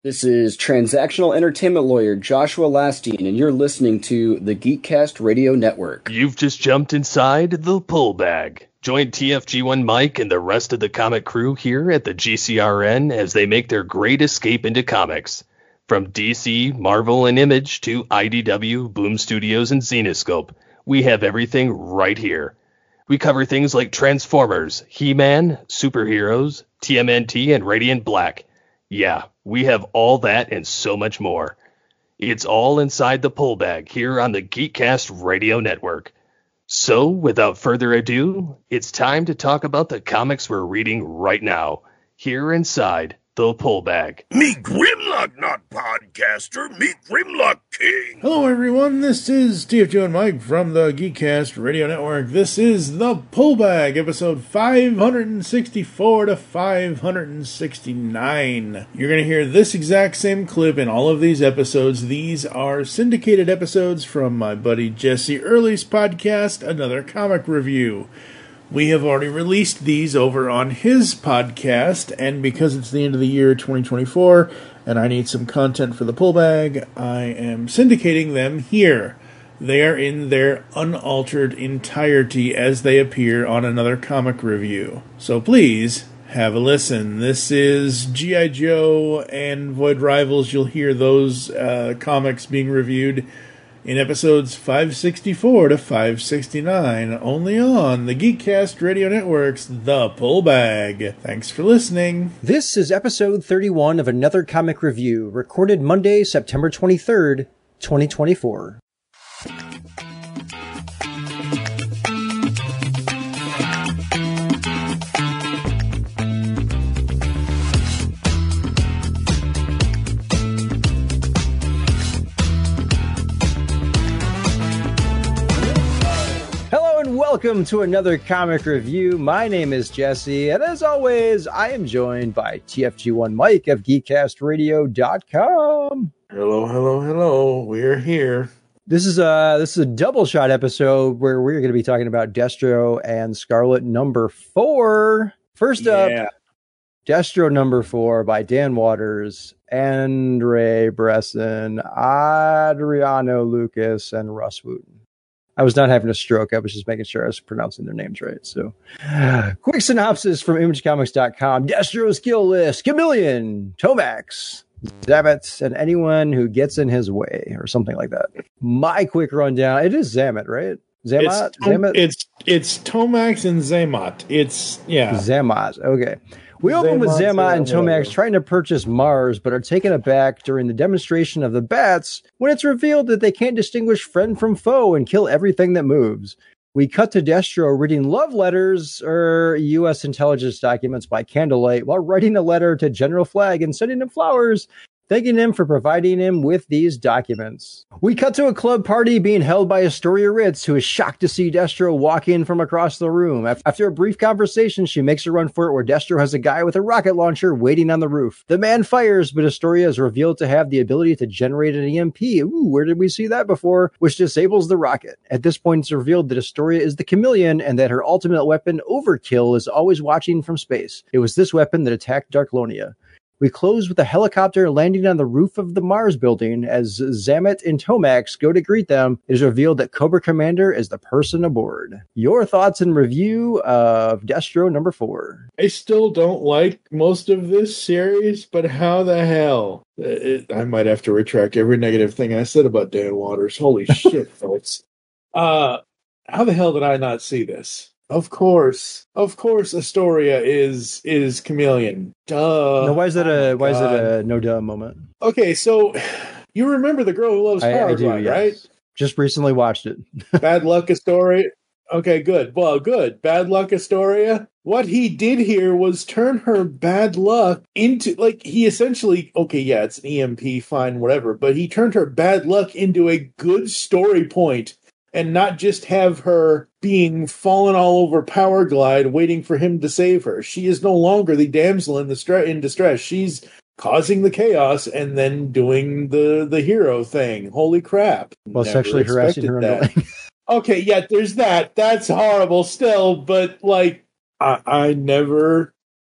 This is transactional entertainment lawyer Joshua Lastine, and you're listening to the Geekcast Radio Network. You've just jumped inside the pull bag. Join TFG1 Mike and the rest of the comic crew here at the GCRN as they make their great escape into comics. From DC, Marvel, and Image to IDW, Boom Studios, and Zenescope, we have everything right here. We cover things like Transformers, He-Man, superheroes, TMNT, and Radiant Black. Yeah, we have all that and so much more. It's all inside the pull bag here on the Geekcast Radio Network. So, without further ado, it's time to talk about the comics we're reading right now, here inside the pull bag. Meet Grimlock, not podcaster. Meet Grimlock King. Hello, everyone. This is TFG and Mike from the Geekcast Radio Network. This is the Pull Bag, episode 564 to 569. You're going to hear this exact same clip in all of these episodes. These are syndicated episodes from my buddy Jesse Early's podcast, Another Comic Review. We have already released these over on his podcast, and because it's the end of the year 2024, and I need some content for the pull bag, I am syndicating them here. They are in their unaltered entirety as they appear on Another Comic Review. So please, have a listen. This is G.I. Joe and Void Rivals. You'll hear those comics being reviewed in episodes 564 to 569, only on the Geekcast Radio Network's The Pull Bag. Thanks for listening. This is episode 31 of Another Comic Review, recorded Monday, September 23rd, 2024. Welcome to another comic review. My name is Jesse, and as always, I am joined by TFG1 Mike of GeekCastRadio.com. Hello. We're here. This is a double shot episode where we're going to be talking about Destro and Scarlet number 4. First up, Destro number 4 by Dan Waters, Andre Bresson, Adriano Lucas, and Russ Wooten. I was not having a stroke. I was just making sure I was pronouncing their names right. So, quick synopsis from ImageComics.com. Destro's kill list: Chameleon, Tomax, Zamet, and anyone who gets in his way, or something like that. My quick rundown. It is Zamet, right? Zamet? It's Tomax and Zamat. Zamat. Okay. We open with Zamat and Tomax trying to purchase Mars, but are taken aback during the demonstration of the bats when it's revealed that they can't distinguish friend from foe and kill everything that moves. We cut to Destro reading love letters or U.S. intelligence documents by candlelight while writing a letter to General Flagg and sending him flowers, thanking him for providing him with these documents. We cut to a club party being held by Astoria Ritz, who is shocked to see Destro walk in from across the room. After a brief conversation, she makes a run for it where Destro has a guy with a rocket launcher waiting on the roof. The man fires, but Astoria is revealed to have the ability to generate an EMP. Ooh, where did we see that before? Which disables the rocket. At this point, it's revealed that Astoria is the Chameleon and that her ultimate weapon, Overkill, is always watching from space. It was this weapon that attacked Darklonia. We close with a helicopter landing on the roof of the Mars building. As Zamet and Tomax go to greet them, it is revealed that Cobra Commander is the person aboard. Your thoughts and review of Destro number 4. I still don't like most of this series, but how the hell? I might have to retract every negative thing I said about Dan Waters. Holy shit, folks. How the hell did I not see this? Of course, Astoria is Chameleon. Duh. Now, why is it a no duh moment? Okay, so you remember The Girl Who Loves Powerglide, yes. right? Just recently watched it. Bad Luck Astoria. Okay, good. Well, good. Bad Luck Astoria. What he did here was turn her bad luck into, he essentially, it's an EMP, fine, whatever, but he turned her bad luck into a good story point. And not just have her being fallen all over Powerglide, waiting for him to save her. She is no longer the damsel in distress. She's causing the chaos and then doing the hero thing. Holy crap! Well, sexually harassing her underling. Okay, yeah, there's that. That's horrible still, but I never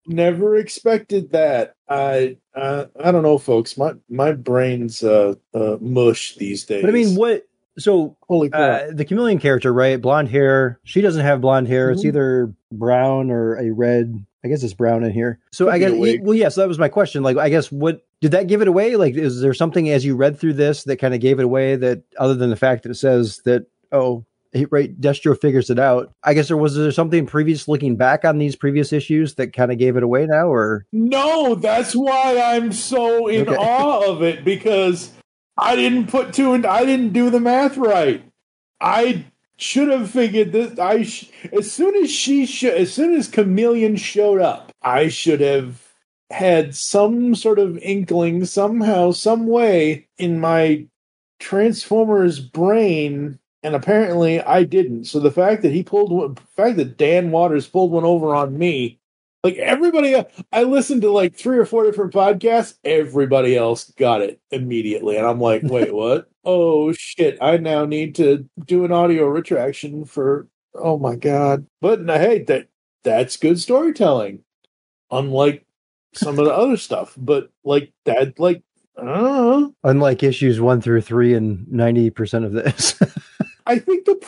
Never expected that. I don't know, folks. My brain's mush these days. But I mean, what? So, Holy crap. the chameleon character, right? Blonde hair. She doesn't have blonde hair. Mhm. It's either brown or a red. I guess it's brown in here. So Could I be guess, a wig. well, yeah. So that was my question. Like, I guess what did that give it away? Like, is there something as you read through this that kind of gave it away? That other than the fact that it says that, oh, right, Destro figures it out. I guess was there something previous looking back on these previous issues that kind of gave it away now, or No, that's why I'm so in Okay. awe of it, because I didn't put two and I didn't do the math right. I should have figured this. As soon as Chameleon showed up, I should have had some sort of inkling somehow, some way in my Transformers brain, and apparently I didn't. So the fact that Dan Waters pulled one over on me, like everybody, I listened to like 3 or 4 different podcasts. Everybody else got it immediately, and I'm like, wait, what? Oh shit! I now need to do an audio retraction for. Oh my god! But hey, that's good storytelling, unlike some of the other stuff. But like that, like I don't know. unlike issues 1 through 3 and 90% of this? I think the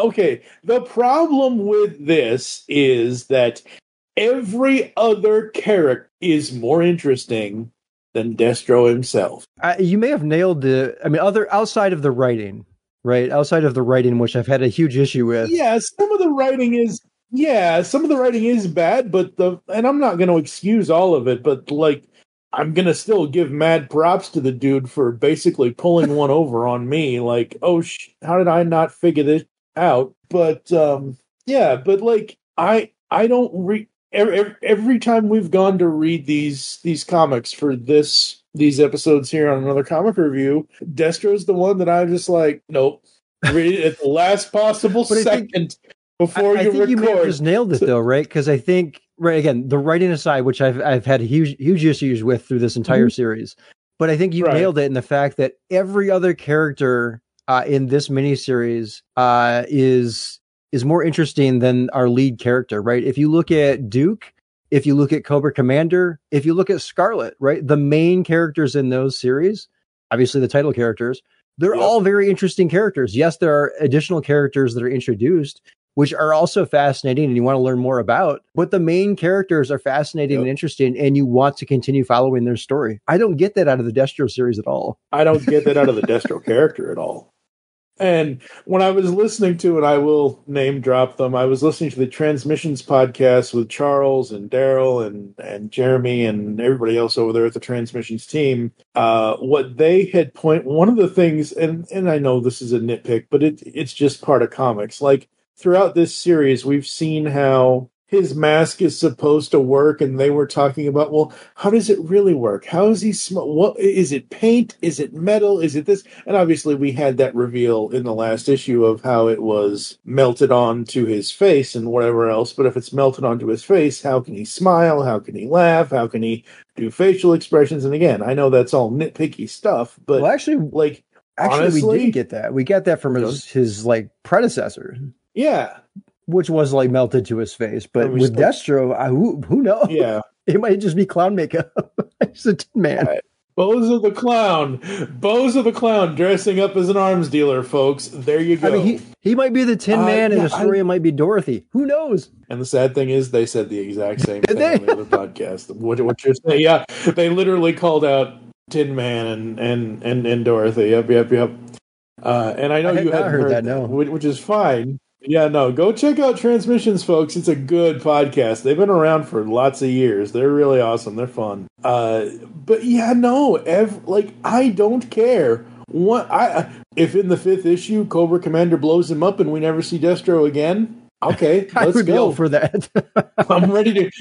problem with this is that every other character is more interesting than Destro himself. You may have nailed the. I mean, outside of the writing, right? Outside of the writing, which I've had a huge issue with. Yeah, some of the writing is bad, but and I'm not going to excuse all of it, but like I'm going to still give mad props to the dude for basically pulling one over on me. Like, oh, how did I not figure this out? But yeah, but like I don't read every time we've gone to read these comics for these episodes here on Another Comic Review, Destro's the one that I'm just like, nope, read it at the last possible But I think- second before I you think record. you may have just nailed it though, right? Because I think, right, again, the writing aside, which I've had huge issues with through this entire series, but I think you Right. nailed it in the fact that every other character in this miniseries is more interesting than our lead character, right? If you look at Duke, if you look at Cobra Commander, if you look at Scarlet, right, the main characters in those series, obviously the title characters, they're Yep. all very interesting characters. Yes, there are additional characters that are introduced, which are also fascinating and you want to learn more about. But the main characters are fascinating and interesting, and you want to continue following their story. I don't get that out of the Destro series at all. I don't get that out of the Destro character at all. And when I was listening to it, I will name drop them. I was listening to the Transmissions podcast with Charles and Daryl and Jeremy and everybody else over there at the Transmissions team. What they had one of the things, and I know this is a nitpick, but it's just part of comics. Like throughout this series, we've seen how his mask is supposed to work, and they were talking about, well, how does it really work? How is he what is it, paint? Is it metal? Is it this? And obviously we had that reveal in the last issue of how it was melted onto his face and whatever else. But if it's melted onto his face, how can he smile? How can he laugh? How can he do facial expressions? And again, I know that's all nitpicky stuff, but Well, actually, like we honestly, didn't get that. We got that from his like predecessor, yeah, which was like melted to his face. But And we with still- Destro, who knows? yeah. It might just be clown makeup. He's a tin man. Right. Bozo the Clown dressing up as an arms dealer, folks. There you go. I mean, he might be the Tin Man, and yeah, Astoria might be Dorothy. Who knows? And the sad thing is, they said the exact same thing they? on the other podcast. What you're saying? Yeah, they literally called out Tin Man and Dorothy. Yep. And I know I had you not hadn't heard heard that, no. which is fine. Yeah, no, go check out Transmissions, folks. It's a good podcast. They've been around for lots of years. They're really awesome. They're fun. But yeah, no, I don't care. If in the 5th issue Cobra Commander blows him up and we never see Destro again, okay, I let's would go. go for that. I'm ready to,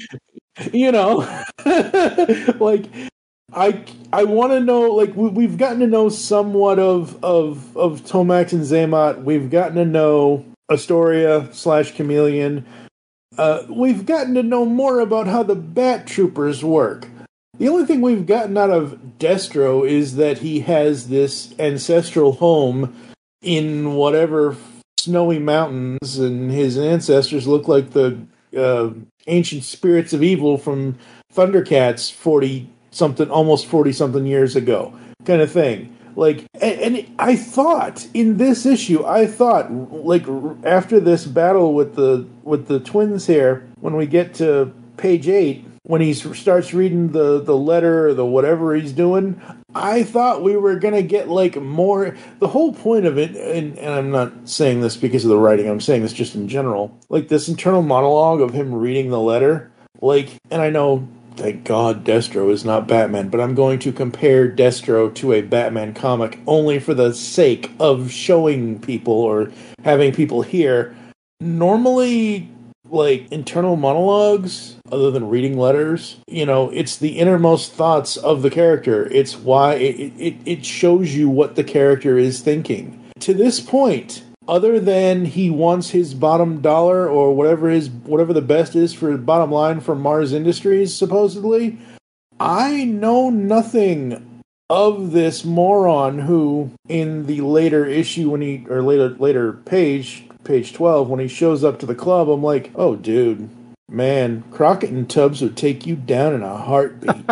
like, I want to know, like, we've gotten to know somewhat of Tomax and Xamot. We've gotten to know Astoria / Chameleon. We've gotten to know more about how the Bat Troopers work. The only thing we've gotten out of Destro is that he has this ancestral home in whatever snowy mountains, and his ancestors look like the ancient spirits of evil from Thundercats 40-something years ago, kind of thing. Like, and I thought in this issue, like after this battle with the twins here, when we get to page 8, when he starts reading the letter or the whatever he's doing, I thought we were gonna get like more. The whole point of it, and I'm not saying this because of the writing, I'm saying this just in general, like this internal monologue of him reading the letter, like, and I know, thank God Destro is not Batman, but I'm going to compare Destro to a Batman comic only for the sake of showing people or having people hear. Normally, like, internal monologues, other than reading letters, it's the innermost thoughts of the character. It's why it shows you what the character is thinking. To this point, other than he wants his bottom dollar or whatever the best is for bottom line from Mars Industries, supposedly, I know nothing of this moron who, in the later issue later page 12, when he shows up to the club, I'm like, oh, dude, man, Crockett and Tubbs would take you down in a heartbeat.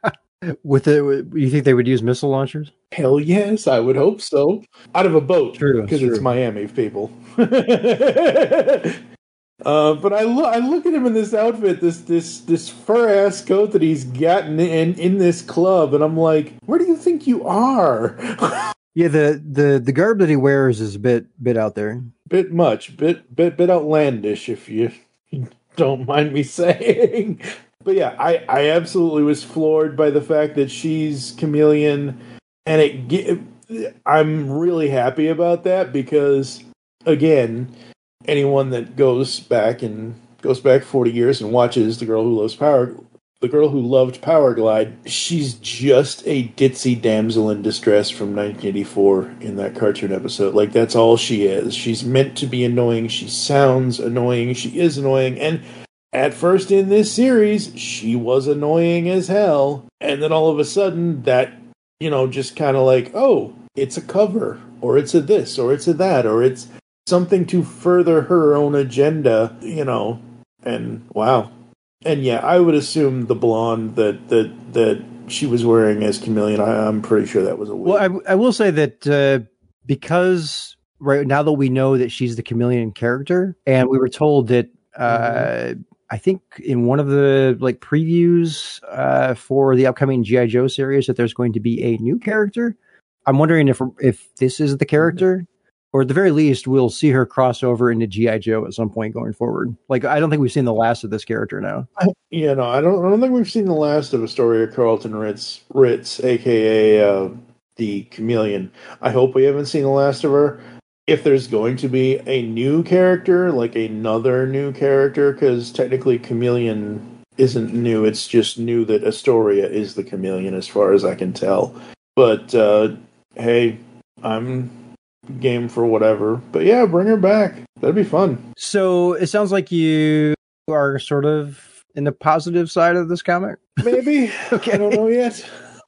You think they would use missile launchers? Hell yes, I would hope so. Out of a boat, because it's Miami, people. But I look at him in this outfit, this fur ass coat that he's gotten in this club, and I'm like, where do you think you are? Yeah, the garb that he wears is a bit out there, bit outlandish, if you don't mind me saying. But yeah, I absolutely was floored by the fact that she's Chameleon, and I'm really happy about that because, again, anyone that goes back 40 years and watches The Girl Who Loved Powerglide, she's just a ditzy damsel in distress from 1984 in that cartoon episode. Like, that's all she is. She's meant to be annoying. She sounds annoying. She is annoying. And at first in this series, she was annoying as hell. And then all of a sudden, that, just kind of like, oh, it's a cover, or it's a this, or it's a that, or it's something to further her own agenda, and wow. And yeah, I would assume the blonde that she was wearing as Chameleon, I'm pretty sure that was a wig. Well, I will say that because right now that we know that she's the Chameleon character, and we were told that I think in one of the previews for the upcoming G.I. Joe series that there's going to be a new character. I'm wondering if this is the character. Or at the very least, we'll see her cross over into G.I. Joe at some point going forward. Like, I don't think we've seen the last of this character now. I don't think we've seen the last of Astoria Carlton Ritz, a.k.a. the Chameleon. I hope we haven't seen the last of her. If there's going to be a new character, like another new character, because technically Chameleon isn't new, it's just new that Astoria is the Chameleon as far as I can tell. But, hey, I'm game for whatever, but yeah, bring her back. That'd be fun. So it sounds like you are sort of in the positive side of this comic. Maybe. Okay. I don't know yet.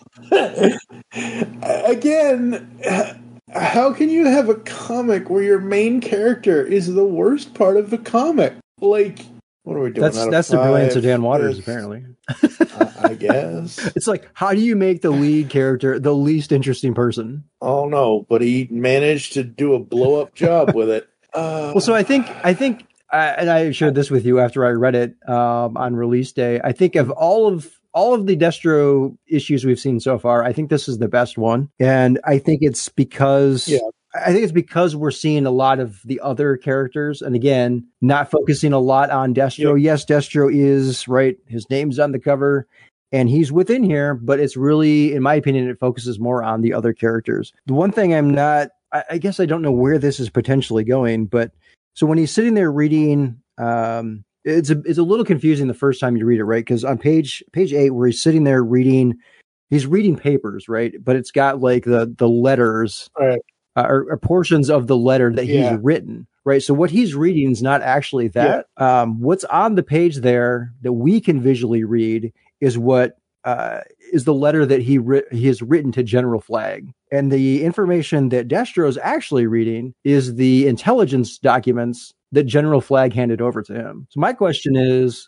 Again, how can you have a comic where your main character is the worst part of the comic? Like, what are we doing? That's the brilliance of Dan Waters, apparently. I guess. It's like, how do you make the lead character the least interesting person? Oh no, but he managed to do a blow-up job with it. Well, so I think, and I shared this with you after I read it on release day. I think of all of the Destro issues we've seen so far, I think this is the best one, and I think it's because. Yeah. I think it's because we're seeing a lot of the other characters, and again, not focusing a lot on Destro. Yep. Yes, Destro is right. His name's on the cover, and he's within here, but it's really, in my opinion, it focuses more on the other characters. The one thing I guess I don't know where this is potentially going, but so when he's sitting there reading, it's a little confusing the first time you read it, right? Because on page 8, where he's sitting there reading, he's reading papers, right? But it's got like the letters. Right. Or portions of the letter that he's written, right? So what he's reading is not actually that. Yeah. What's on the page there that we can visually read is what is the letter that he has written to General Flagg. And the information that Destro is actually reading is the intelligence documents that General Flagg handed over to him. So my question is,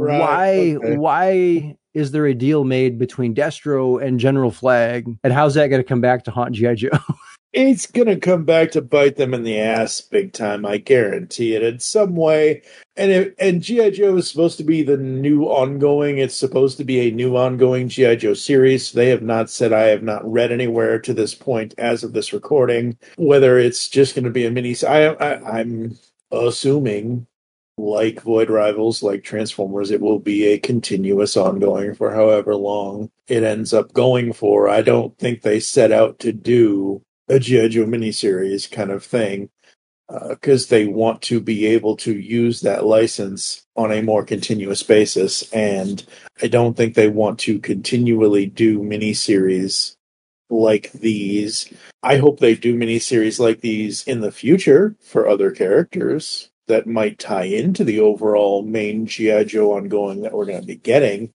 why is there a deal made between Destro and General Flagg, and how's that going to come back to haunt G.I. Joe? It's going to come back to bite them in the ass big time, I guarantee it, in some way. And G.I. Joe is supposed to be the new ongoing. It's supposed to be a new ongoing G.I. Joe series. They have not said, I have not read anywhere to this point as of this recording, whether it's just going to be a mini. I'm assuming, like Void Rivals, like Transformers, it will be a continuous ongoing for however long it ends up going for. I don't think they set out to do a G.I. Joe miniseries kind of thing, because they want to be able to use that license on a more continuous basis, and I don't think they want to continually do miniseries like these. I hope they do miniseries like these in the future for other characters that might tie into the overall main G.I. Joe ongoing that we're going to be getting.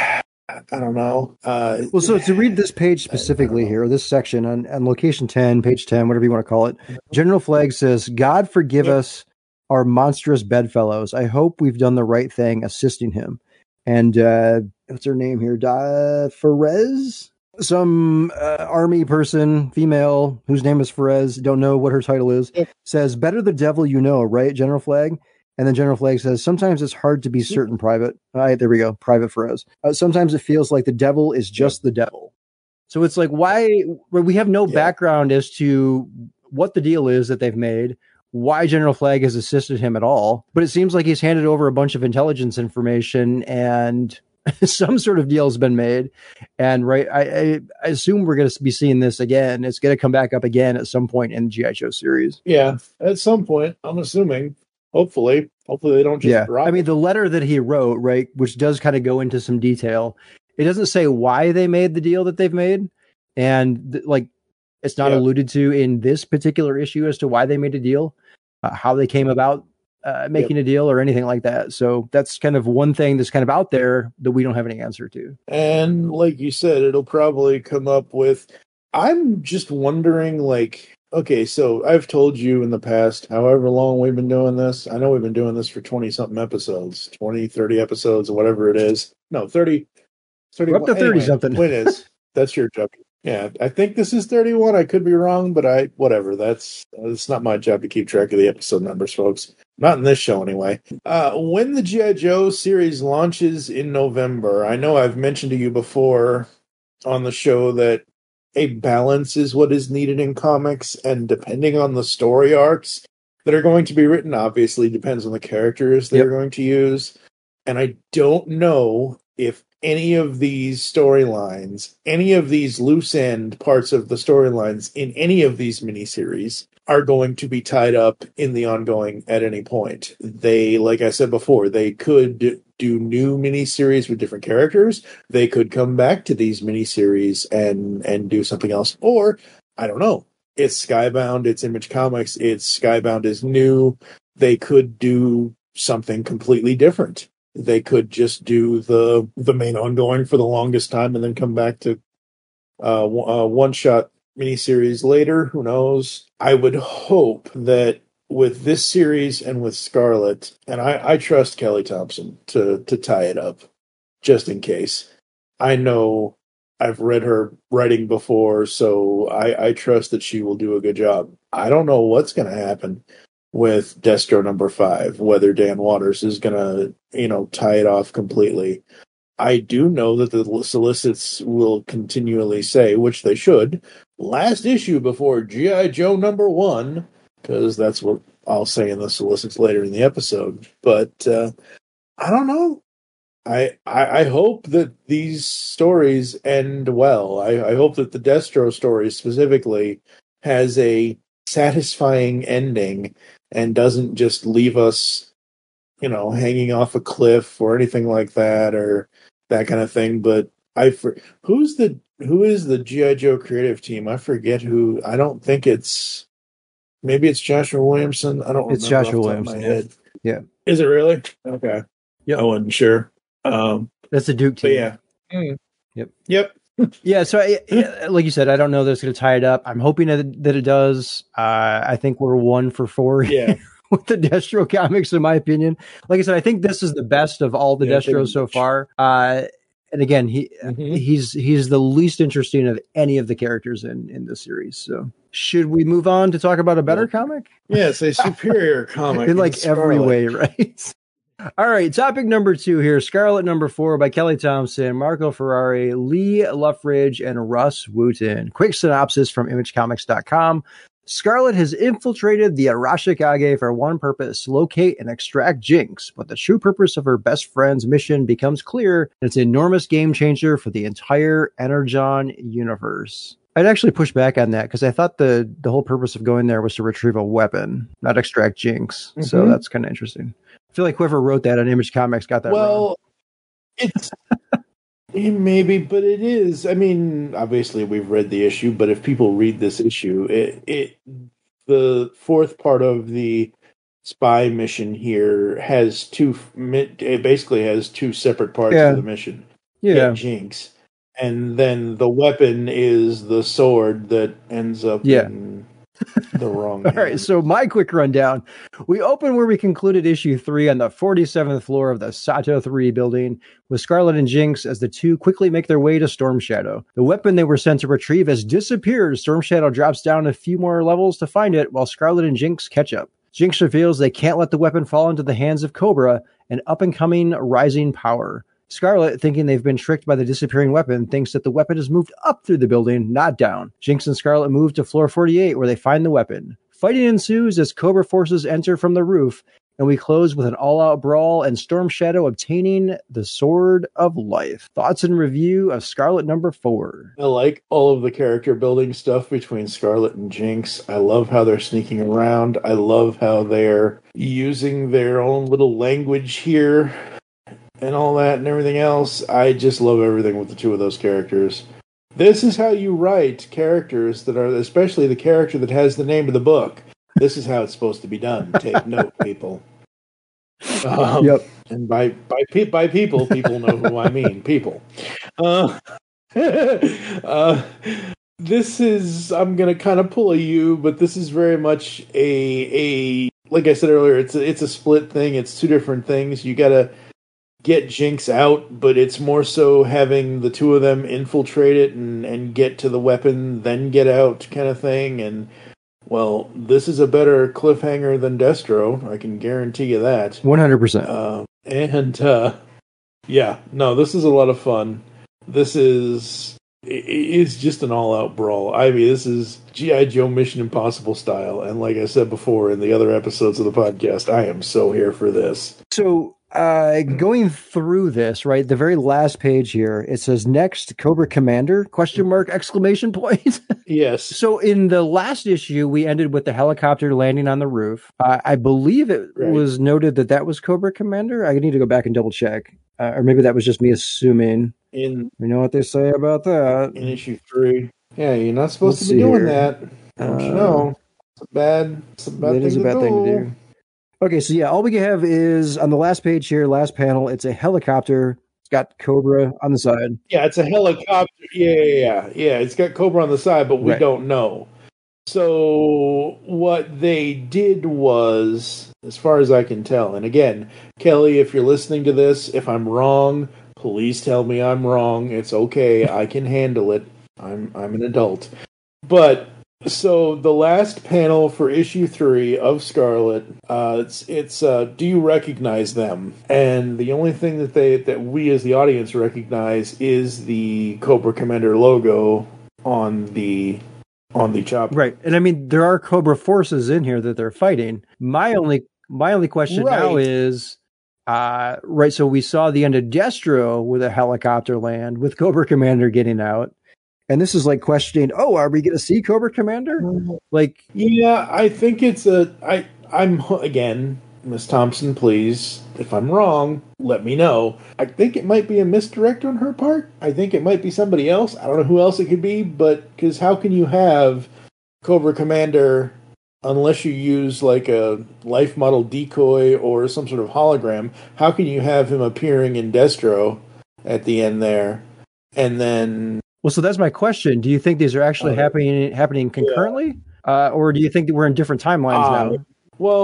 I don't know. Well, so to read this page specifically here, this section on location 10, page 10, whatever you want to call it, General Flagg says, God forgive us, our monstrous bedfellows. I hope we've done the right thing assisting him. And what's her name here? Ferez? Some army person, female, whose name is Ferez, don't know what her title is, says, better the devil you know, right, General Flagg? And then General Flagg says, sometimes it's hard to be certain, Private. All right, there we go. Private Ferez. Sometimes it feels like the devil is just the devil. So it's like, why? We have no background as to what the deal is that they've made, why General Flagg has assisted him at all. But it seems like he's handed over a bunch of intelligence information and some sort of deal has been made. And I assume we're going to be seeing this again. It's going to come back up again at some point in the G.I. Joe series. Yeah, at some point, I'm assuming. Hopefully they don't just drop I mean, the letter that he wrote, right, which does kind of go into some detail, it doesn't say why they made the deal that they've made. And it's not alluded to in this particular issue as to why they made a deal, how they came about making a deal or anything like that. So that's kind of one thing that's kind of out there that we don't have any answer to. And like you said, it'll probably come up with, I'm just wondering, okay, so I've told you in the past, however long we've been doing this, I know we've been doing this for 20-something episodes, 20, 30 episodes, or whatever it is. No, 30. We're up to 30-something. Point is, that's your job. Yeah, I think this is 31. I could be wrong, but whatever. It's not my job to keep track of the episode numbers, folks. Not in this show, anyway. When the G.I. Joe series launches in November, I know I've mentioned to you before on the show that a balance is what is needed in comics, and depending on the story arcs that are going to be written, obviously depends on the characters they're going to use. And I don't know if any of these storylines, any of these loose end parts of the storylines in any of these miniseries are going to be tied up in the ongoing at any point. They, like I said before, they could do new miniseries with different characters. They could come back to these miniseries and do something else. Or, I don't know. It's Skybound, it's Image Comics, Skybound is new. They could do something completely different. They could just do the main ongoing for the longest time and then come back to one-shot miniseries later. Who knows? I would hope that with this series and with Scarlet, and I trust Kelly Thompson to tie it up, just in case. I know I've read her writing before, so I trust that she will do a good job. I don't know what's going to happen with Destro number 5, whether Dan Waters is going to, tie it off completely. I do know that the solicits will continually say, which they should, last issue before G.I. Joe number 1, because that's what I'll say in the solicits later in the episode. But I don't know. I hope that these stories end well. I hope that the Destro story specifically has a satisfying ending and doesn't just leave us, hanging off a cliff or anything like that or that kind of thing. But who is the G.I. Joe creative team? I forget who. I don't think maybe it's Joshua Williamson. I don't remember. It's Joshua off the top of Williamson. my head. Yeah. Is it really? Okay. Yep. I wasn't sure. That's the Duke team. But yeah. Yep. Yeah, so like you said, I don't know that it's going to tie it up. I'm hoping that it does. I think we're 1 for 4 Yeah. with the Destro comics, in my opinion. Like I said, I think this is the best of all the Destros so far. And again, he's the least interesting of any of the characters in the series. So should we move on to talk about a better comic? Yes, a superior comic. In like every way, right? All right, topic number 2 here. Scarlet number 4 by Kelly Thompson, Marco Ferrari, Lee Luffridge, and Russ Wooten. Quick synopsis from imagecomics.com. Scarlet has infiltrated the Arashikage for one purpose, locate and extract Jinx, but the true purpose of her best friend's mission becomes clear, and it's an enormous game changer for the entire Energon universe. I'd actually push back on that because I thought the whole purpose of going there was to retrieve a weapon, not extract Jinx. So that's kind of interesting. I feel like whoever wrote that on Image Comics got that wrong. Well, it's maybe, but it is. I mean, obviously we've read the issue, but if people read this issue, the fourth part of the spy mission here has it basically has two separate parts of the mission. Yeah. Get Jinx. And then the weapon is the sword that ends up in the wrong hand. All right, so my quick rundown. We open where we concluded issue 3 on the 47th floor of the Sato 3 building, with Scarlet and Jinx as the two quickly make their way to Storm Shadow. The weapon they were sent to retrieve has disappeared. Storm Shadow drops down a few more levels to find it, while Scarlet and Jinx catch up. Jinx reveals they can't let the weapon fall into the hands of Cobra, an up-and-coming rising power. Scarlet, thinking they've been tricked by the disappearing weapon, thinks that the weapon has moved up through the building, not down. Jinx and Scarlet move to floor 48, where they find the weapon. Fighting ensues as Cobra forces enter from the roof, and we close with an all-out brawl and Storm Shadow obtaining the Sword of Life. Thoughts and review of Scarlet number 4. I like all of the character building stuff between Scarlet and Jinx. I love how they're sneaking around. I love how they're using their own little language here and all that and everything else. I just love everything with the two of those characters. This is how you write characters that are, especially the character that has the name of the book. This is how it's supposed to be done. Take note, people. Yep. And by people know who I mean. People. This is, I'm going to kind of pull a U, but this is very much a like I said earlier, it's a split thing. It's two different things. You got to get Jinx out, but it's more so having the two of them infiltrate it and get to the weapon, then get out kind of thing. And, well, this is a better cliffhanger than Destro. I can guarantee you that. 100%. Yeah, no, this is a lot of fun. This is... It's just an all-out brawl. I mean, this is G.I. Joe Mission Impossible style. And like I said before in the other episodes of the podcast, I am so here for this. So... going through this, right, the very last page here, it says next Cobra Commander, ? Yes. So in the last issue, we ended with the helicopter landing on the roof. I believe it was noted that was Cobra Commander. I need to go back and double check. Or maybe that was just me assuming. We know what they say about that. In issue 3. Yeah, you're not supposed to be doing that. Don't you know? It's a bad thing to do. Okay, so yeah, all we have is on the last page here, last panel, it's a helicopter. It's got Cobra on the side. Yeah, it's a helicopter. Yeah. It's got Cobra on the side, but we don't know. So what they did was, as far as I can tell, and again, Kelly, if you're listening to this, if I'm wrong, please tell me I'm wrong. It's okay. I can handle it. I'm an adult. But... So the last panel for issue 3 of Scarlet, it's do you recognize them? And the only thing that we as the audience recognize is the Cobra Commander logo on the chopper. Right, and I mean there are Cobra forces in here that they're fighting. My only question now is, so we saw the end of Destro with a helicopter land with Cobra Commander getting out. And this is like questioning, are we going to see Cobra Commander? Yeah, I think it's I'm again, Miss Thompson, please, if I'm wrong, let me know. I think it might be a misdirect on her part. I think it might be somebody else. I don't know who else it could be, but because how can you have Cobra Commander unless you use like a life model decoy or some sort of hologram? How can you have him appearing in Destro at the end there, and then? Well, so that's my question. Do you think these are actually happening concurrently? Or do you think that we're in different timelines now? Well,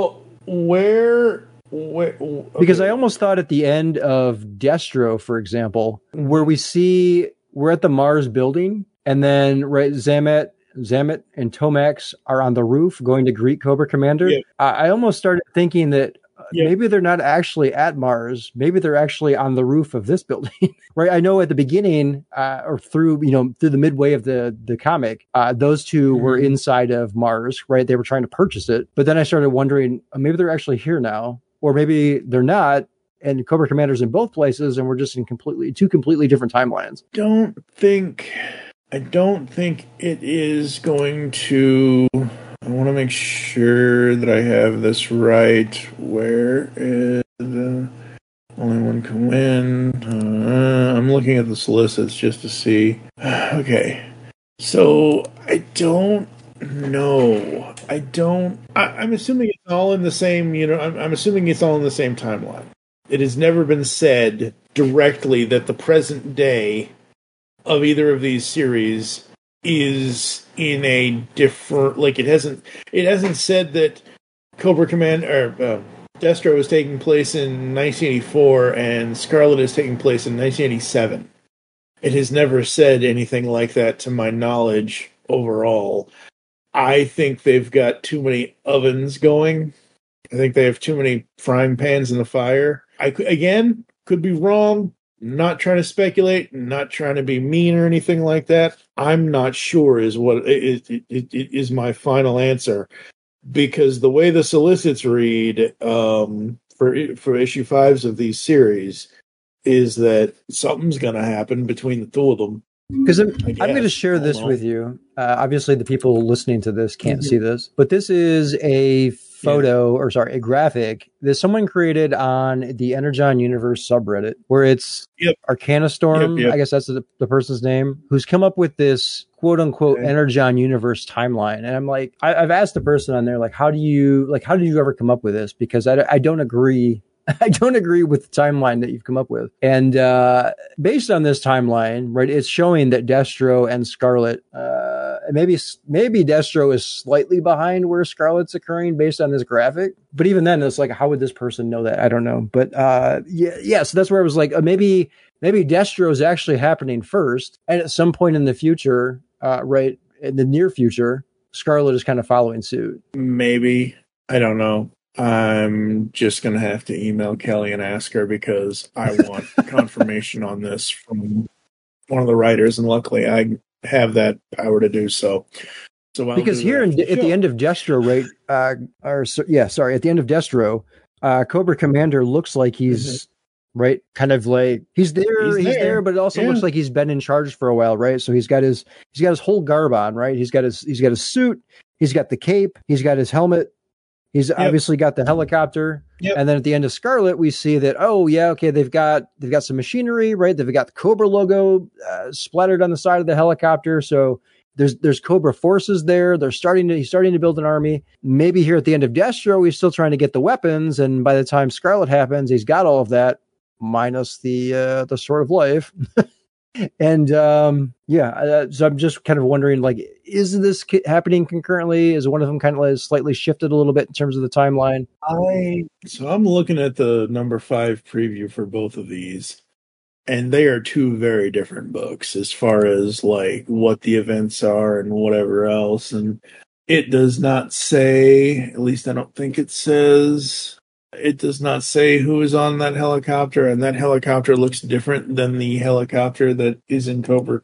Because I almost thought at the end of Destro, for example, where we're at the Mars building, and then right Zamet and Tomax are on the roof going to greet Cobra Commander. Yeah. I almost started thinking that Yeah. maybe they're not actually at Mars. Maybe they're actually on the roof of this building, right? I know at the beginning or through the midway of the comic, those two were inside of Mars, right? They were trying to purchase it. But then I started wondering, maybe they're actually here now, or maybe they're not. And Cobra Commander's in both places, and we're just in two completely different timelines. I don't think it is going to. I want to make sure that I have this right. Where is the only one can win? I'm looking at the solicits just to see. Okay. So I don't know. I'm assuming it's all in the same, I'm assuming it's all in the same timeline. It has never been said directly that the present day of either of these series is in a different, like it hasn't said that Cobra Command or Destro is taking place in 1984 and Scarlet is taking place in 1987. It has never said anything like that to my knowledge overall. I think they've got too many ovens going. I think they have too many frying pans in the fire. I could be wrong. Not trying to speculate, not trying to be mean or anything like that. I'm not sure is what it is my final answer, because the way the solicits read for issue 5s of these series is that something's going to happen between the two of them. Because I'm going to share this with you. Obviously, the people listening to this can't see this, but this is a a graphic that someone created on the Energon Universe subreddit, where it's Arcana Storm, I guess that's the person's name, who's come up with this quote-unquote Energon Universe timeline. And I'm like, I've asked the person on there, like, how did you ever come up with this? Because I don't agree. I don't agree with the timeline that you've come up with. And based on this timeline, right, it's showing that Destro and Scarlet, maybe Destro is slightly behind where Scarlet's occurring based on this graphic. But even then, it's like, how would this person know that? I don't know. But so that's where I was like, maybe Destro is actually happening first. And at some point in the future, right, in the near future, Scarlet is kind of following suit. Maybe. I don't know. I'm just going to have to email Kelly and ask her, because I want confirmation on this from one of the writers, and luckily I have that power to do so. Because here at the end of Destro, right? At the end of Destro, Cobra Commander looks like he's right, kind of like he's there, but it also looks like he's been in charge for a while, right? So he's got his whole garb on, right? He's got his suit, he's got the cape, he's got his helmet. He's obviously got the helicopter. And then at the end of Scarlet, we see that, they've got some machinery, right? They've got the Cobra logo splattered on the side of the helicopter. So there's Cobra forces there. He's starting to build an army. Maybe here at the end of Destro, he's still trying to get the weapons. And by the time Scarlet happens, he's got all of that, minus the Sword of Life. And so I'm just kind of wondering, like, is this happening concurrently? Is one of them kind of slightly shifted a little bit in terms of the timeline? So I'm looking at the number 5 preview for both of these, and they are two very different books as far as like what the events are and whatever else. And it does not say, at least I don't think it says. It does not say who is on that helicopter, and that helicopter looks different than the helicopter that is in Cobra.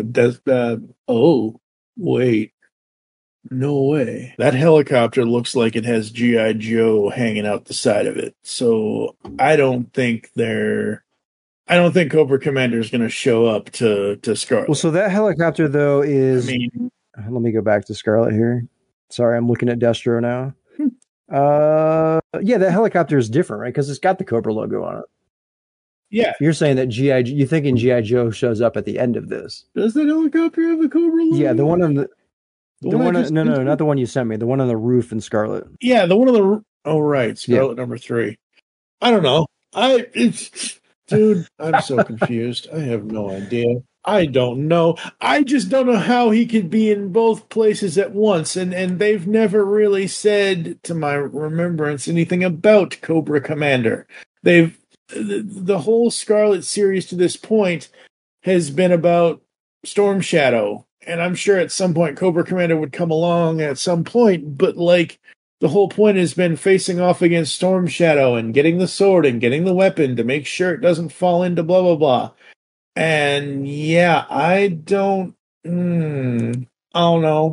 Wait. No way. That helicopter looks like it has G.I. Joe hanging out the side of it. So I don't think Cobra Commander is going to show up to Scarlet. Well, so that helicopter, though, is... let me go back to Scarlet here. Sorry, I'm looking at Destro now. That helicopter is different, right? Because it's got the Cobra logo on it. Yeah. You're saying that you're thinking G.I. Joe shows up at the end of this. Does that helicopter have a Cobra logo? Yeah, the one on not the one you sent me. The one on the roof in Scarlet. Yeah, the one on the... Oh, right. Scarlet number 3. I don't know. Dude, I'm so confused. I have no idea. I don't know. I just don't know how he could be in both places at once. And they've never really said, to my remembrance, anything about Cobra Commander. The whole Scarlet series to this point has been about Storm Shadow. And I'm sure at some point Cobra Commander would come along at some point, but like the whole point has been facing off against Storm Shadow and getting the sword and getting the weapon to make sure it doesn't fall into blah blah blah. And yeah, I don't know.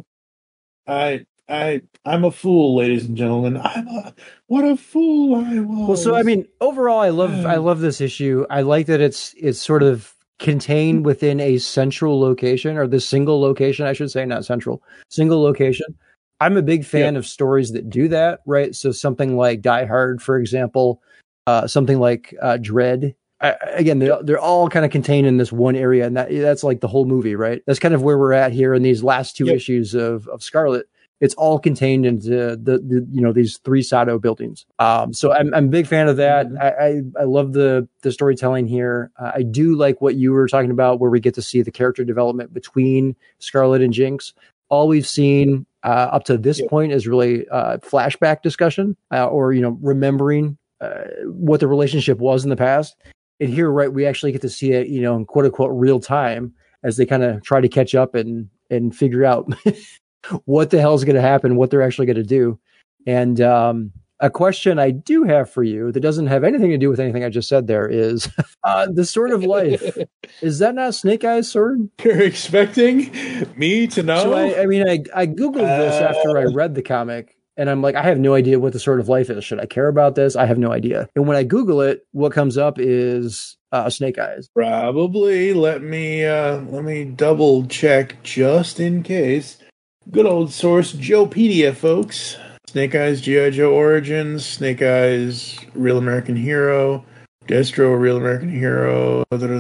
I'm a fool, ladies and gentlemen. What a fool I was. Well, so I mean, overall, I love this issue. I like that it's sort of contained within a central location, or the single location, I should say, not central, single location. I'm a big fan of stories that do that, right? So something like Die Hard, for example, something like Dread. Again, they're all kind of contained in this one area, and that's like the whole movie, right? That's kind of where we're at here in these last two issues of Scarlet. It's all contained into the these 3 Sato buildings. So I'm a big fan of that. I love the storytelling here. I do like what you were talking about, where we get to see the character development between Scarlet and Jinx. All we've seen up to this point is really flashback discussion, or remembering what the relationship was in the past. And here, right, we actually get to see it, in quote unquote real time as they kind of try to catch up and figure out what the hell is going to happen, what they're actually going to do. And a question I do have for you that doesn't have anything to do with anything I just said there is the Sword of Life. Is that not Snake Eyes' sword? You're expecting me to know? So I Googled this after I read the comic. And I'm like, I have no idea what the Sword of Life is. Should I care about this? I have no idea. And when I Google it, what comes up is Snake Eyes. Probably. Let me double check just in case. Good old source, Joepedia, folks. Snake Eyes, G.I. Joe Origins, Snake Eyes, Real American Hero, Destro, Real American Hero.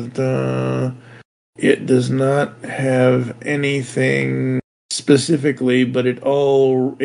It does not have anything specifically, but it all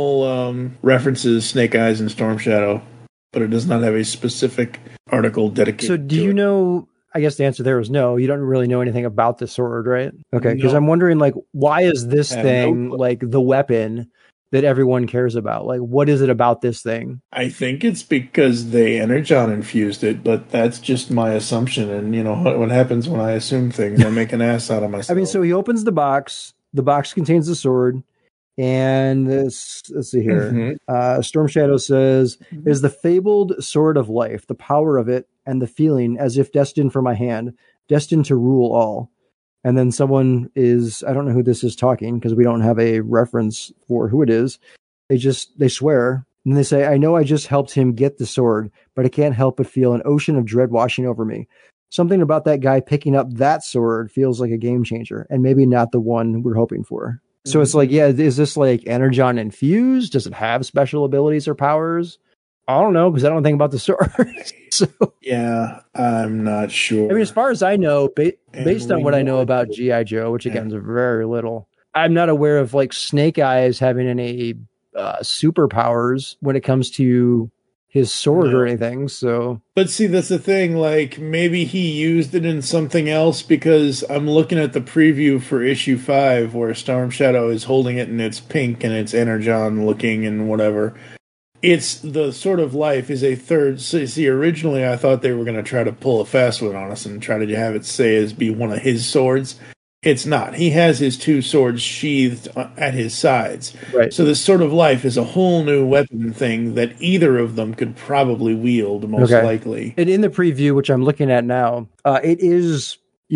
references Snake Eyes and Storm Shadow, but it does not have a specific article dedicated. So do you know? I guess the answer there is no. You don't really know anything about the sword, right? Okay, because I'm wondering, like, why is this thing like the weapon that everyone cares about? Like, what is it about this thing? I think it's because they Energon infused it, but that's just my assumption. And what happens when I assume things? I make an ass out of myself. I mean, so he opens the box. The box contains the sword, and let's see here. Storm Shadow says, "Is the fabled sword of life, the power of it, and the feeling as if destined for my hand, destined to rule all." And then someone is, I don't know who this is talking because we don't have a reference for who it is. They swear, and they say, "I know I just helped him get the sword, but I can't help but feel an ocean of dread washing over me. Something about that guy picking up that sword feels like a game changer, and maybe not the one we're hoping for." So it's like, is this like Energon infused? Does it have special abilities or powers? I don't know, because I don't think about the sword. So yeah, I'm not sure. I mean, as far as I know, based on what I know about G.I. Joe, which again is very little, I'm not aware of like Snake Eyes having any superpowers when it comes to his sword or anything. So, but see, that's the thing. Like, maybe he used it in something else, because I'm looking at the preview for issue 5 where Storm Shadow is holding it and it's pink and it's Energon looking and whatever. It's the Sword of Life is a third. See, originally I thought they were going to try to pull a fast one on us and try to have it say as be one of his swords. It's not. He has his 2 swords sheathed at his sides. Right. So this Sword of Life is a whole new weapon thing that either of them could probably wield, most likely. And in the preview, which I'm looking at now, it is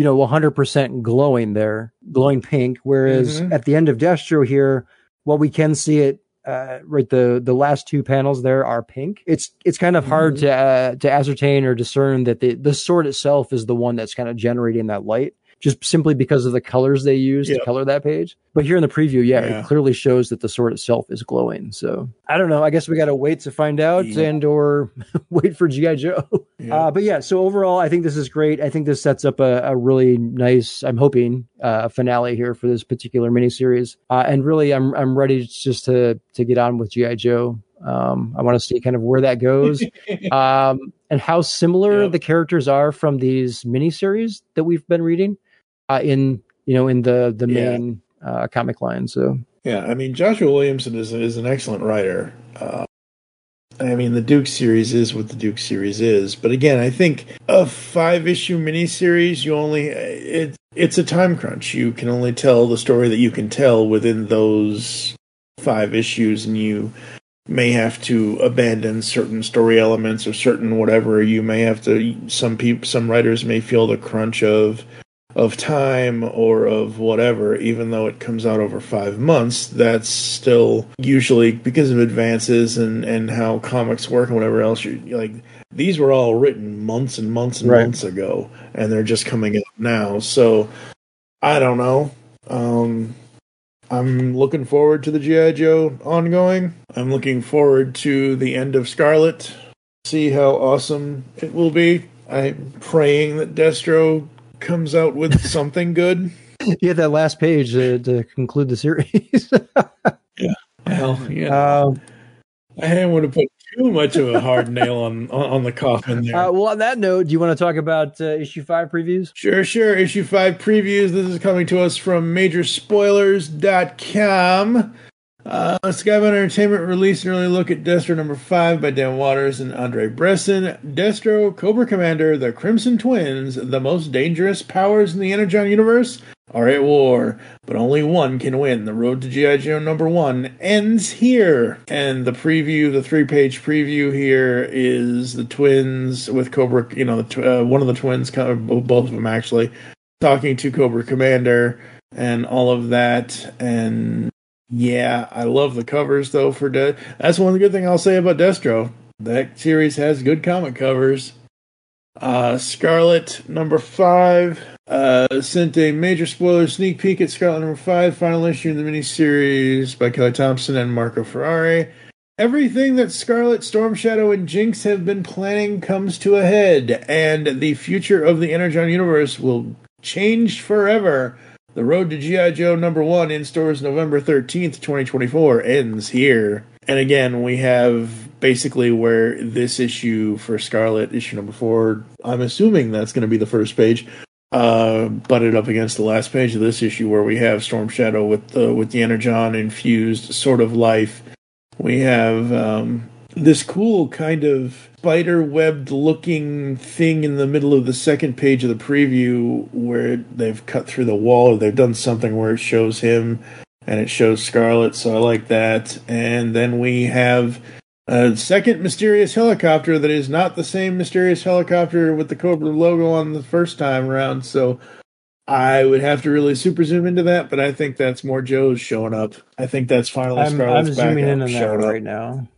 100% glowing there, glowing pink. Whereas at the end of Destro here, while we can see it, right, the last 2 panels there are pink. It's kind of hard to ascertain or discern that the sword itself is the one that's kind of generating that light, just simply because of the colors they use to color that page. But here in the preview, it clearly shows that the sword itself is glowing. So I don't know. I guess we got to wait to find out and or wait for G.I. Joe. But so overall, I think this is great. I think this sets up a really nice, I'm hoping, finale here for this particular miniseries. And really, I'm ready just to get on with G.I. Joe. I want to see kind of where that goes, and how similar the characters are from these miniseries that we've been reading. in the main comic line. So yeah, I mean, Joshua Williamson is an excellent writer. I mean, the Duke series is what the Duke series is, but again, I think a 5-issue miniseries, it's a time crunch. You can only tell the story that you can tell within those 5 issues, and you may have to abandon certain story elements or certain whatever. You may have to. Some writers may feel the crunch of time or of whatever, even though it comes out over 5 months. That's still usually because of advances and how comics work and whatever else. You're like, these were all written months and months and months ago, and they're just coming out now. So I don't know. I'm looking forward to the G.I. Joe ongoing. I'm looking forward to the end of Scarlet. See how awesome it will be. I'm praying that Destro comes out with something good. Yeah, that last page to conclude the series. Yeah. Well, yeah. I didn't want to put too much of a hard nail on the coffin there. Well, on that note, do you want to talk about issue 5 previews? Sure. Issue 5 previews. This is coming to us from Majorspoilers.com. Skybound Entertainment released an early look at Destro number 5 by Dan Waters and Andre Bresson. Destro, Cobra Commander, the Crimson Twins, the most dangerous powers in the Energon universe, are at war, but only one can win. The road to G.I. Joe number 1 ends here. And the 3-page preview here is the twins with Cobra, one of the twins, both of them actually, talking to Cobra Commander and all of that. And yeah, I love the covers though that's one good thing I'll say about Destro. That series has good comic covers. Scarlet number 5 sent a major spoiler sneak peek at Scarlet number 5, final issue in the miniseries by Kelly Thompson and Marco Ferrari. Everything that Scarlet, Storm Shadow, and Jinx have been planning comes to a head, and the future of the Energon universe will change forever. The road to G.I. Joe number 1 in stores November 13th, 2024 ends here. And again, we have basically where this issue for Scarlet, issue number 4, I'm assuming that's going to be the first page, butted up against the last page of this issue where we have Storm Shadow with the Energon infused sort of life. We have this cool kind of spider-webbed looking thing in the middle of the second page of the preview where they've cut through the wall, or they've done something where it shows him and it shows Scarlet, so I like that. And then we have a second mysterious helicopter that is not the same mysterious helicopter with the Cobra logo on the first time around, so I would have to really super zoom into that, but I think that's more Joe's showing up. I think that's finally Scarlet's I'm zooming in on that right now.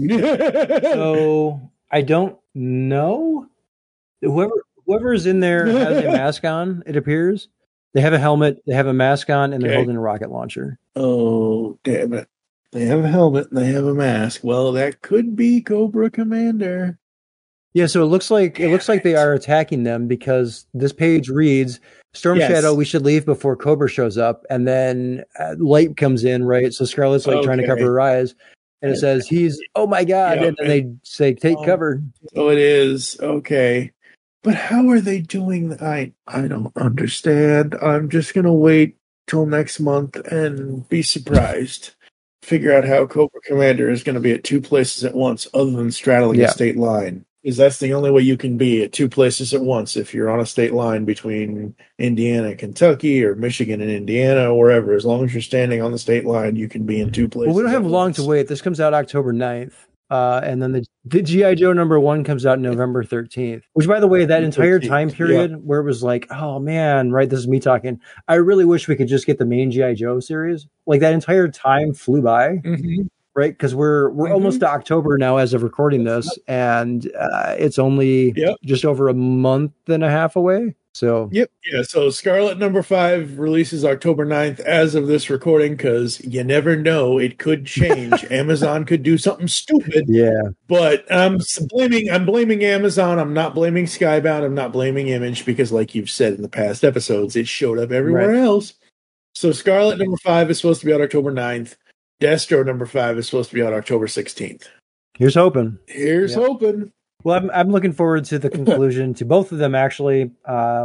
So I don't know. Whoever is in there has a mask on, it appears. They have a helmet, they have a mask on, and they're holding a rocket launcher. Oh, damn it. They have a helmet and they have a mask. Well, that could be Cobra Commander. Yeah, so it looks like they are attacking them because this page reads, Storm Shadow, we should leave before Cobra shows up. And then light comes in, right? So Scarlet's trying to cover her eyes. And it says, oh my God. And then they say, take cover. Oh, it is. Okay. But how are they doing that? I don't understand. I'm just going to wait till next month and be surprised. Figure out how Cobra Commander is going to be at 2 places at once other than straddling a state line. Because that's the only way you can be at 2 places at once if you're on a state line between Indiana and Kentucky or Michigan and Indiana or wherever. As long as you're standing on the state line, you can be in 2 places. Well, we don't have long to wait. This comes out October 9th. And then the G.I. Joe number 1 comes out November 13th. Which, by the way, that entire time period where it was like, oh man, right, this is me talking. I really wish we could just get the main G.I. Joe series. Like that entire time flew by. Mm-hmm. Right, because we're almost to October now as of recording this, and it's only just over a month and a half away. So so Scarlet number 5 releases October 9th as of this recording, because you never know, it could change. Amazon could do something stupid. Yeah, but I'm blaming Amazon. I'm not blaming Skybound. I'm not blaming Image, because like you've said in the past episodes, it showed up everywhere else. So Scarlet number 5 is supposed to be out October 9th. Destro number 5 is supposed to be out October 16th. Here's hoping. Here's hoping. Well, I'm looking forward to the conclusion to both of them, actually.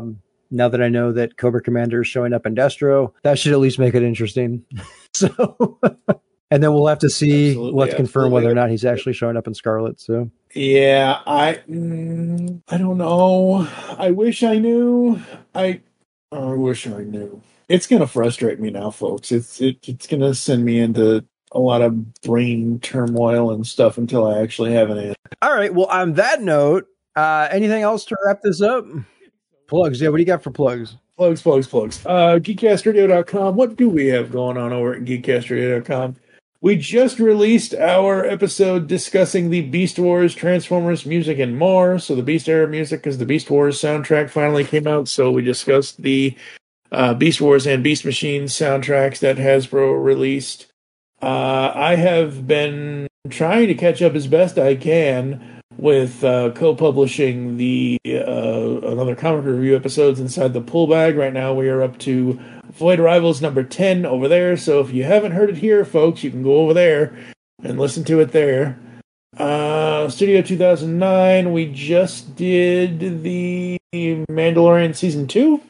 Now that I know that Cobra Commander is showing up in Destro, that should at least make it interesting. So, and then we'll have to see, we'll have to confirm whether or not he's actually showing up in Scarlet. So, yeah, I don't know. I wish I knew. I wish I knew. It's gonna frustrate me now, folks. It's gonna send me into a lot of brain turmoil and stuff until I actually have an answer. All right. Well, on that note, anything else to wrap this up? Plugs. Yeah, what do you got for plugs? Plugs. Geekcastradio.com. What do we have going on over at Geekcastradio.com? We just released our episode discussing the Beast Wars, Transformers music, and more. So the Beast era music, because the Beast Wars soundtrack finally came out. So we discussed the Beast Wars and Beast Machine soundtracks that Hasbro released. I have been trying to catch up as best I can with co-publishing the another comic review episodes inside the Pullbag. Right now we are up to Void Rivals number 10 over there, so if you haven't heard it here, folks, you can go over there and listen to it there. Studio 2009, we just did the Mandalorian Season 2.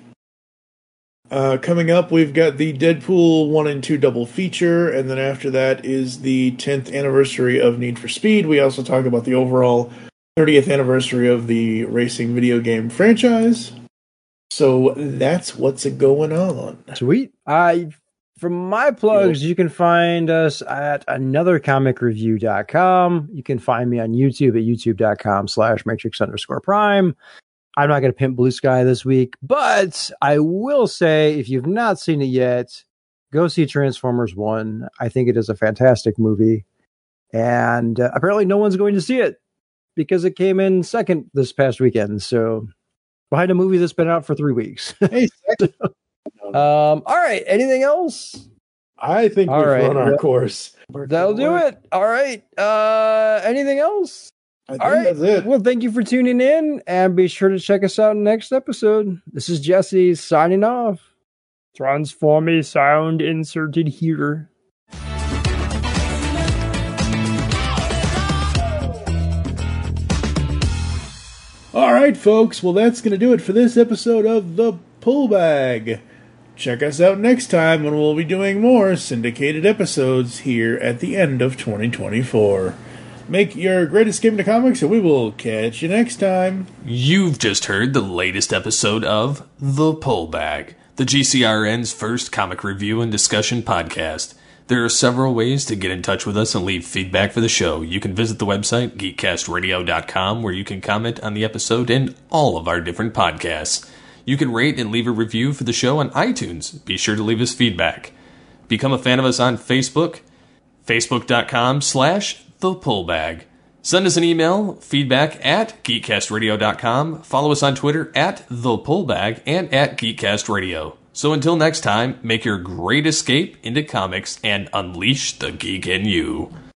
Coming up, we've got the Deadpool 1 and 2 double feature, and then after that is the 10th anniversary of Need for Speed. We also talk about the overall 30th anniversary of the racing video game franchise. So that's what's going on. Sweet. From my plugs, you can find us at anothercomicreview.com. You can find me on YouTube at youtube.com/matrix_prime. I'm not going to pimp Blue Sky this week, but I will say, if you've not seen it yet, go see Transformers 1. I think it is a fantastic movie. And apparently no one's going to see it because it came in second this past weekend. So behind a movie that's been out for 3 weeks. Hey, all right. Anything else? I think we've run our course. That'll do it. All right. Anything else? I think that's it. Well, thank you for tuning in, and be sure to check us out in the next episode. This is Jesse signing off. Transformy sound inserted here. All right, folks. Well, that's going to do it for this episode of The Pullbag. Check us out next time when we'll be doing more syndicated episodes here at the end of 2024. Make your great escape into comics, and we will catch you next time. You've just heard the latest episode of The Pullbag, the GCRN's first comic review and discussion podcast. There are several ways to get in touch with us and leave feedback for the show. You can visit the website, geekcastradio.com, where you can comment on the episode and all of our different podcasts. You can rate and leave a review for the show on iTunes. Be sure to leave us feedback. Become a fan of us on Facebook, facebook.com/The Pullbag. Send us an email, feedback at geekcastradio.com. Follow us on Twitter at The Pullbag and at GeekCastRadio. So until next time, make your great escape into comics and unleash the geek in you.